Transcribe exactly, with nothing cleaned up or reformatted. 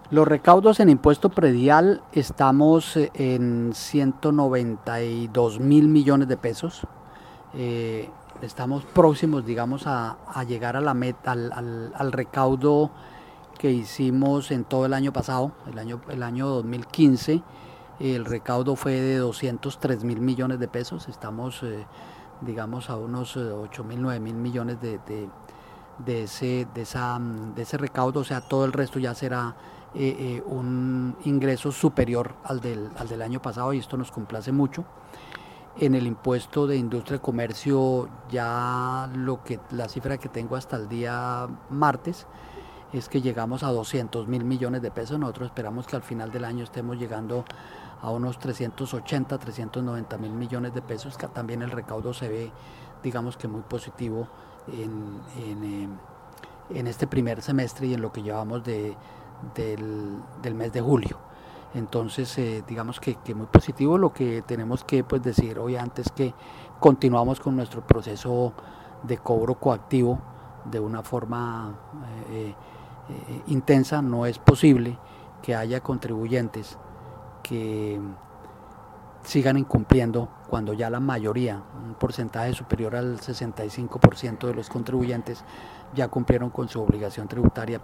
Los recaudos en impuesto predial estamos eh, en ciento noventa y dos mil millones de pesos. Eh, estamos próximos, digamos, a, a llegar a la meta, al, al, al recaudo que hicimos en todo el año pasado, el año, el año dos mil quince. El recaudo fue de doscientos tres mil millones de pesos. Estamos, eh, digamos, a unos eh, ocho mil, nueve mil millones de, de, de, ese, de, esa, de ese recaudo. O sea, todo el resto ya será eh, eh, un ingreso superior al del, al del año pasado, y esto nos complace mucho. En el impuesto de industria y comercio, ya lo que, la cifra que tengo hasta el día martes es que llegamos a doscientos mil millones de pesos. Nosotros esperamos que al final del año estemos llegando a unos trescientos ochenta, trescientos noventa mil millones de pesos, que también el recaudo se ve, digamos que muy positivo en, en, eh, en este primer semestre y en lo que llevamos de, del, del mes de julio. Entonces, eh, digamos que, que muy positivo. Lo que tenemos que pues, decir hoy antes que continuamos con nuestro proceso de cobro coactivo de una forma eh, eh, intensa. No es posible que haya contribuyentes que sigan incumpliendo cuando ya la mayoría, un porcentaje superior al sesenta y cinco por ciento de los contribuyentes, ya cumplieron con su obligación tributaria.